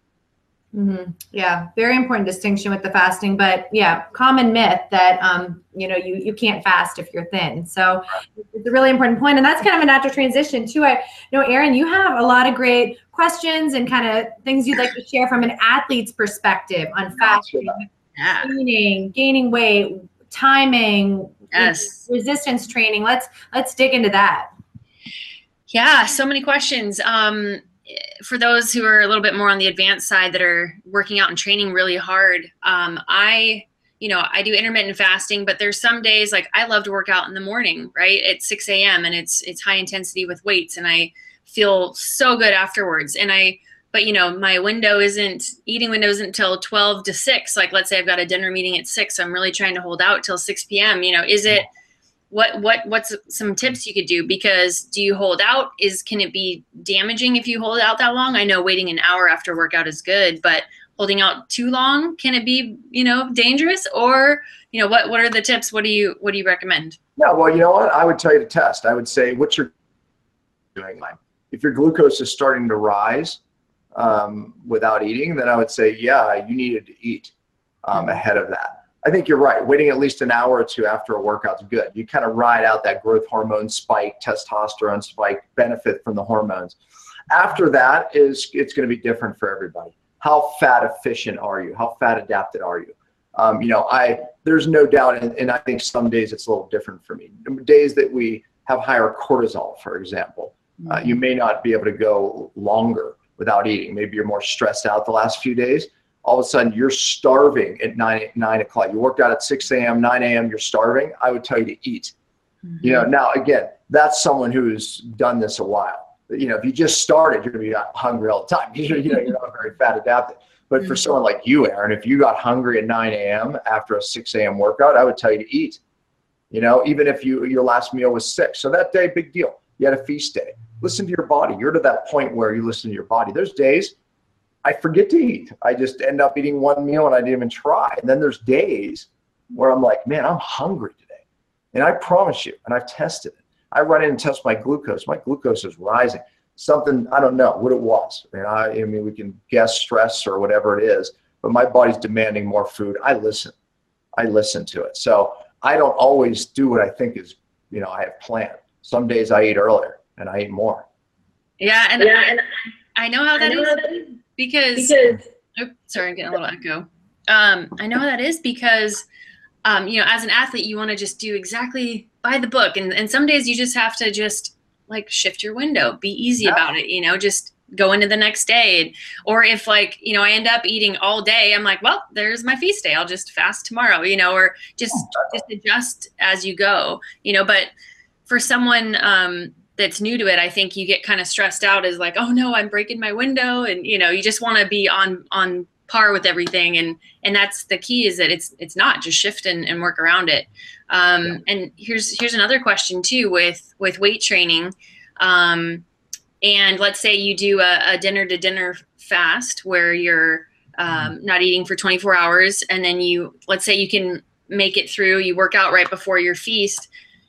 Mm-hmm. Yeah, very important distinction with the fasting, but yeah, common myth that, um, you know, you, you can't fast if you're thin. So it's a really important point. And that's kind of a natural transition too. I know, Aaron, you have a lot of great questions and kind of things you'd like to share from an athlete's perspective on fasting, yeah. gaining, gaining weight, timing, yes. resistance training. Let's, let's dig into that. Yeah, so many questions. Um, for those who are a little bit more on the advanced side that are working out and training really hard, um, I, you know, I do intermittent fasting, but there's some days like I love to work out in the morning, right? At six A M and it's, it's high intensity with weights, and I feel so good afterwards. And I, but you know, my window isn't, eating window isn't until twelve to six. Like, let's say I've got a dinner meeting at six. So I'm really trying to hold out till six P M You know, is it, What what what's some tips you could do? Because do you hold out? Is can it be damaging if you hold out that long? I know waiting an hour after workout is good, but holding out too long, can it be, you know, dangerous? Or, you know, what what are the tips? What do you what do you recommend? Yeah, well, you know what? I would tell you to test. I would say, what's your doing line? If your glucose is starting to rise um, without eating, then I would say, yeah, you needed to eat um, Mm-hmm. ahead of that. I think you're right. Waiting at least an hour or two after a workout's good. You kind of ride out that growth hormone spike, testosterone spike, benefit from the hormones. After that is, it's going to be different for everybody. How fat efficient are you? How fat adapted are you? Um, you know, I, there's no doubt, and, and I think some days it's a little different for me. Days that we have higher cortisol, for example, mm-hmm. uh, you may not be able to go longer without eating. Maybe you're more stressed out the last few days. All of a sudden you're starving at nine, nine o'clock. You worked out at six a m, nine a m, you're starving. I would tell you to eat. Mm-hmm. You know, now again, that's someone who's done this a while. You know, if you just started, you're going to be hungry all the time. You know, you're not very fat adapted. But for someone like you, Aaron, if you got hungry at nine a m after a six a m workout, I would tell you to eat. You know, even if you your last meal was six. So that day, big deal. You had a feast day. Listen to your body. You're to that point where you listen to your body. There's days I forget to eat. I just end up eating one meal and I didn't even try. And then there's days where I'm like, man, I'm hungry today. And I promise you, and I've tested it. I run in and test my glucose. My glucose is rising. Something, I don't know what it was. I mean, I, I mean, we can guess stress or whatever it is, but my body's demanding more food. I listen. I listen to it. So I don't always do what I think is, you know, I have planned. Some days I eat earlier and I eat more. Yeah, and, yeah, I, and I know how that, know is, how that is because, because oh, sorry, I'm getting a little echo. Um, I know how that is because, um, you know, as an athlete, you want to just do exactly by the book. And, and some days you just have to just like shift your window, be easy yeah. about it, you know, just go into the next day. Or if like, you know, I end up eating all day, I'm like, well, there's my feast day. I'll just fast tomorrow, you know, or just, just adjust as you go, you know. But for someone um, that's new to it, I think you get kind of stressed out as like, oh no, I'm breaking my window. And, you know, you just want to be on, on par with everything. And, and that's the key, is that it's, it's not just shift and, and work around it. Um, yeah. And here's, here's another question too, with, with weight training. Um, and let's say you do a, a dinner to dinner fast where you're, um, not eating for twenty-four hours. And then you, let's say you can make it through, you work out right before your feast.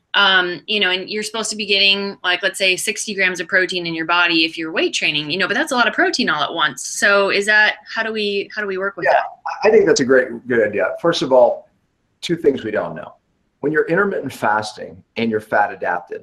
Um, you know, and you're supposed to be getting like, let's say sixty grams of protein in your body if you're weight training, you know, but that's a lot of protein all at once. So is that, how do we, how do we work with yeah, that? I think that's a great, good idea. First of all, two things we don't know. When you're intermittent fasting and you're fat adapted,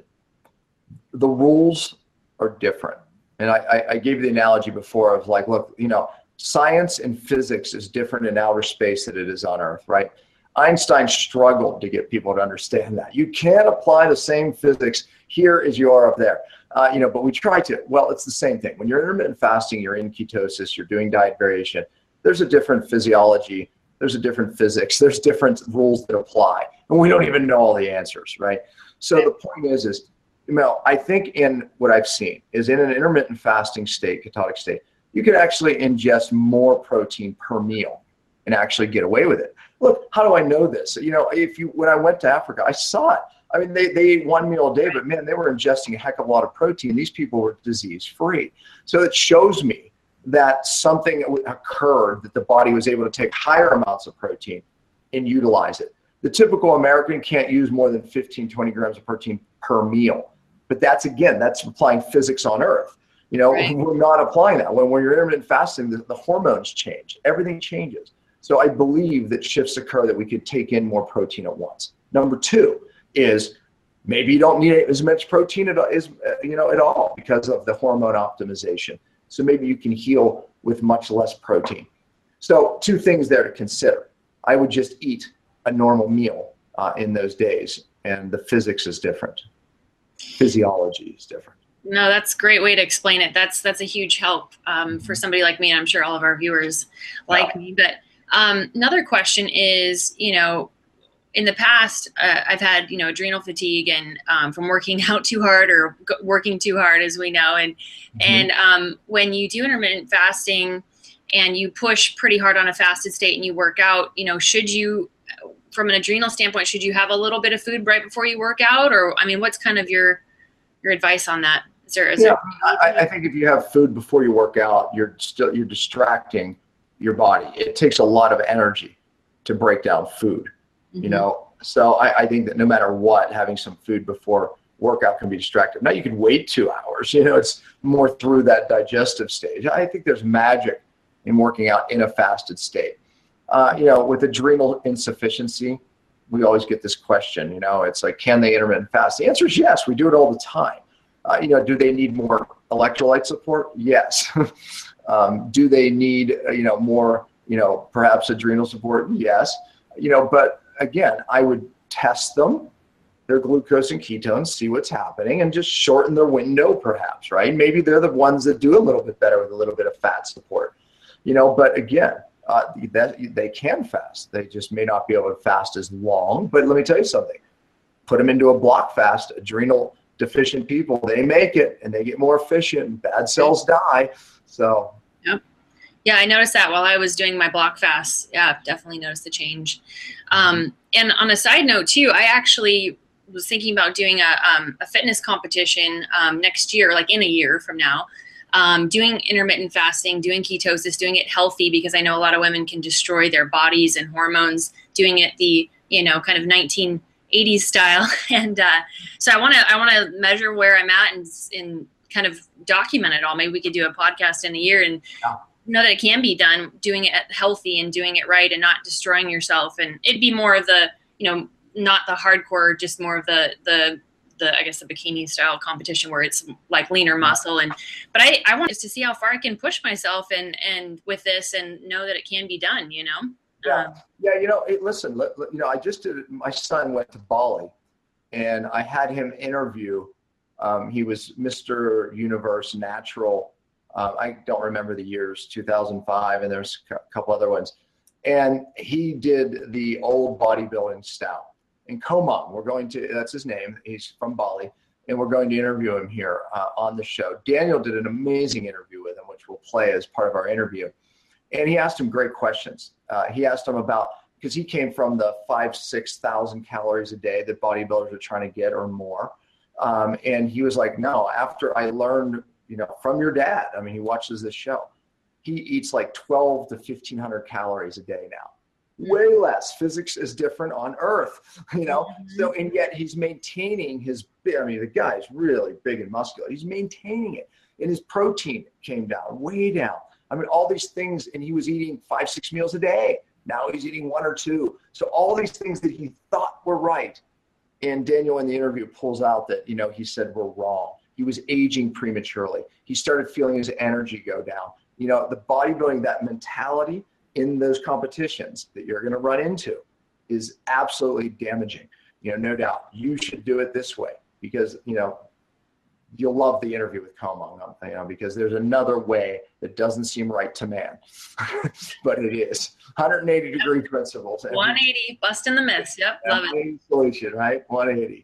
the rules are different. And I, I, I gave you the analogy before of like, look, you know, science and physics is different in outer space than it is on Earth, right? Einstein struggled to get people to understand that. You can't apply the same physics here as you are up there. Uh, you know, but we try to. Well, it's the same thing. When you're intermittent fasting, you're in ketosis, you're doing diet variation, there's a different physiology, there's a different physics, there's different rules that apply. And we don't even know all the answers, right? So the point is, is, you know, I think in what I've seen is in an intermittent fasting state, ketotic state, you can actually ingest more protein per meal and actually get away with it. Look, how do I know this? You know, if you, when I went to Africa, I saw it. I mean, they, they ate one meal a day, but man, they were ingesting a heck of a lot of protein. These people were disease free. So it shows me that something occurred, that the body was able to take higher amounts of protein and utilize it. The typical American can't use more than fifteen, twenty grams of protein per meal. But that's, again, that's applying physics on Earth. You know, right. We're not applying that. When, when you're intermittent fasting, the, the hormones change. Everything changes. So I believe that shifts occur that we could take in more protein at once. Number two is maybe you don't need as much protein at, as, you know, at all because of the hormone optimization. So maybe you can heal with much less protein. So two things there to consider. I would just eat a normal meal uh, in those days, and the physics is different. Physiology is different. No, that's a great way to explain it. That's that's a huge help um, for somebody like me, and I'm sure all of our viewers like yeah. me. But um, another question is, you know, in the past, uh, I've had, you know, adrenal fatigue and um, from working out too hard or g- working too hard, as we know. And mm-hmm. and um, when you do intermittent fasting and you push pretty hard on a fasted state and you work out, you know, should you, from an adrenal standpoint, should you have a little bit of food right before you work out? Or, I mean, what's kind of your your advice on that? Is there, is yeah, there I, I think if you have food before you work out, you're still, you're distracting your body. It takes a lot of energy to break down food, mm-hmm. you know? So I, I think that no matter what, having some food before workout can be distracting. Now you can wait two hours, you know, it's more through that digestive stage. I think there's magic in working out in a fasted state. Uh, you know, with adrenal insufficiency, we always get this question, you know, it's like, can they intermittent fast? The answer is yes, we do it all the time. Uh, you know, do they need more electrolyte support? Yes. um, do they need, uh, you know, more, you know, perhaps adrenal support? Yes. You know, but again, I would test them, their glucose and ketones, see what's happening, and just shorten their window perhaps, right? Maybe they're the ones that do a little bit better with a little bit of fat support, you know, but again, uh, that, they can fast. They just may not be able to fast as long, but let me tell you something, put them into a block fast, adrenal deficient people, they make it and they get more efficient, bad cells die. So. Yep. Yeah, I noticed that while I was doing my block fast. Yeah, definitely noticed the change. Um, and on a side note too, I actually was thinking about doing a, um, a fitness competition um, next year, like in a year from now, um, doing intermittent fasting, doing ketosis, doing it healthy, because I know a lot of women can destroy their bodies and hormones doing it the, you know, kind of nineteen eighties style. And uh, so I want to, I want to measure where I'm at and, and kind of document it all. Maybe we could do a podcast in a year and yeah. know that it can be done, doing it healthy and doing it right and not destroying yourself. And it'd be more of the, you know, not the hardcore, just more of the, the, the, I guess the bikini style competition where it's like leaner muscle. And, but I, I want to see how far I can push myself and, and with this and know that it can be done, you know? Yeah. Um, yeah. You know, hey, listen, let, let- you know, I just did, my son went to Bali and I had him interview, um, he was Mister Universe Natural. Um, I don't remember the years, two thousand five, and there's a couple other ones. And he did the old bodybuilding style. And Komang, we're going to, that's his name, he's from Bali, and we're going to interview him here uh, on the show. Daniel did an amazing interview with him, which we'll play as part of our interview. And he asked him great questions. Uh, he asked him about, because he came from the five, six thousand calories a day that bodybuilders are trying to get or more. Um, and he was like, no, after I learned, you know, from your dad, I mean, he watches this show, he eats like twelve to fifteen hundred calories a day now. Way less. Physics is different on Earth, you know? Mm-hmm. So, and yet he's maintaining his, I mean, the guy's really big and muscular. He's maintaining it. And his protein came down, way down. I mean, all these things, and he was eating five, six meals a day. Now he's eating one or two. So all these things that he thought were right. And Daniel in the interview pulls out that, you know, he said were wrong. He was aging prematurely. He started feeling his energy go down. You know, the bodybuilding, that mentality in those competitions that you're going to run into is absolutely damaging. You know, no doubt. You should do it this way because, you know, you'll love the interview with Komang, you know, because there's another way that doesn't seem right to man, but it is. one hundred eighty degree principles. one eighty, busting the myths. Yep, love it. Solution, right? one eighty.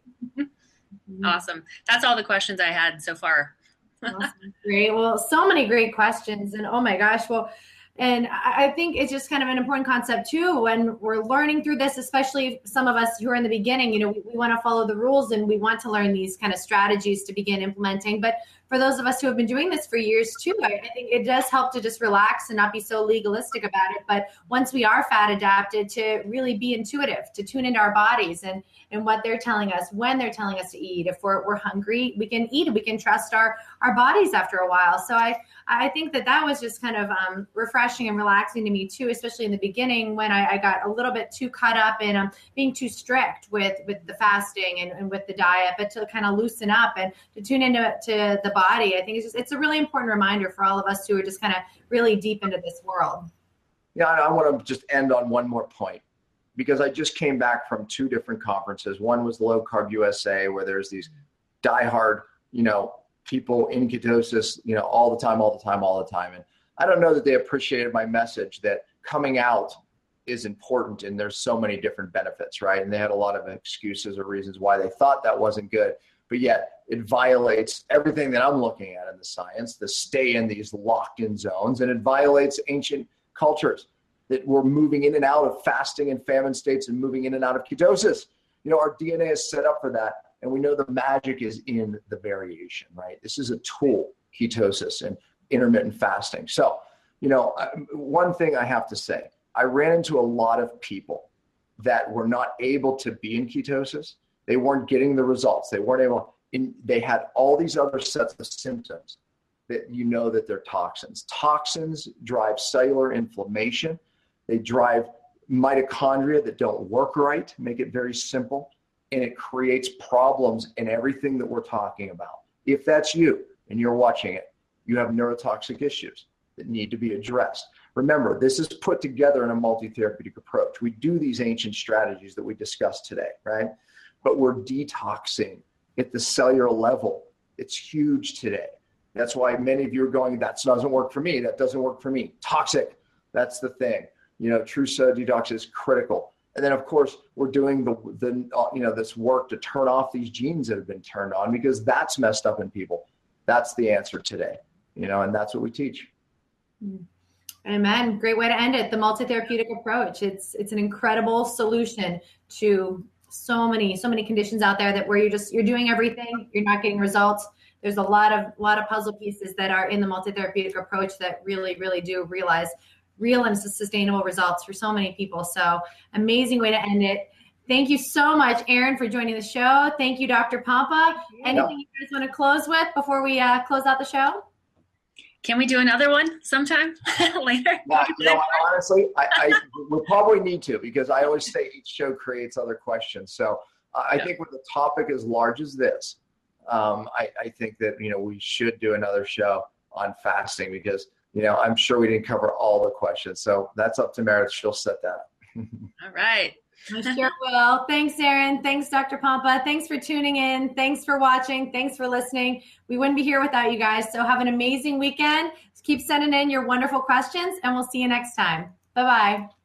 Awesome. That's all the questions I had so far. Awesome. Great. Well, so many great questions. And oh my gosh. Well, and I think it's just kind of an important concept too, when we're learning through this, especially some of us who are in the beginning, you know, we, we want to follow the rules and we want to learn these kind of strategies to begin implementing. But for those of us who have been doing this for years too, I, I think it does help to just relax and not be so legalistic about it. But once we are fat adapted, to really be intuitive, to tune into our bodies and, and what they're telling us, when they're telling us to eat. If we're, we're hungry, we can eat, we can trust our, our bodies after a while. So I, I think that that was just kind of um, refreshing and relaxing to me too, especially in the beginning when I, I got a little bit too caught up in um, being too strict with, with the fasting and, and with the diet, but to kind of loosen up and to tune into to the body. I think it's just, it's a really important reminder for all of us who are just kind of really deep into this world. Yeah, I want to just end on one more point because I just came back from two different conferences. One was Low Carb U S A, where there's these diehard, you know, people in ketosis, you know, all the time, all the time, all the time. And I don't know that they appreciated my message that coming out is important and there's so many different benefits, right? And they had a lot of excuses or reasons why they thought that wasn't good, but yet it violates everything that I'm looking at in the science, to stay in these locked in zones, and it violates ancient cultures that we're moving in and out of fasting and famine states and moving in and out of ketosis. You know, our D N A is set up for that. And we know the magic is in the variation, right? This is a tool, ketosis and intermittent fasting. So, you know, one thing I have to say, I ran into a lot of people that were not able to be in ketosis. They weren't getting the results. They weren't able, in, they had all these other sets of symptoms that you know that they're toxins. Toxins drive cellular inflammation. They drive mitochondria that don't work right, make it very simple, and it creates problems in everything that we're talking about. If that's you and you're watching it, you have neurotoxic issues that need to be addressed. Remember, this is put together in a multi-therapeutic approach. We do these ancient strategies that we discussed today, right? But we're detoxing at the cellular level. It's huge today. That's why many of you are going, that doesn't work for me. That doesn't work for me. Toxic. That's the thing. You know, true cellular detox is critical. And then, of course, we're doing the, the you know, this work to turn off these genes that have been turned on, because that's messed up in people. That's the answer today, you know, and that's what we teach. Amen. Great way to end it. The multi-therapeutic approach. It's it's an incredible solution to so many, so many conditions out there that where you're just, you're doing everything, you're not getting results. There's a lot of, lot of puzzle pieces that are in the multi-therapeutic approach that really, really do realize real and sustainable results for so many people. So amazing way to end it. Thank you so much, Aaron, for joining the show. Thank you, Doctor Pompa. Anything you guys want to close with before we uh, close out the show? Can we do another one sometime later? Yeah, you know, honestly, I, I we probably need to, because I always say each show creates other questions. So uh, I yeah. think with a topic as large as this, um, I, I think that, you know, we should do another show on fasting, because, you know, I'm sure we didn't cover all the questions. So that's up to Meredith. She'll set that up. All right. I sure will. Thanks, Aaron. Thanks, Doctor Pompa. Thanks for tuning in. Thanks for watching. Thanks for listening. We wouldn't be here without you guys. So have an amazing weekend. Keep sending in your wonderful questions, and we'll see you next time. Bye-bye.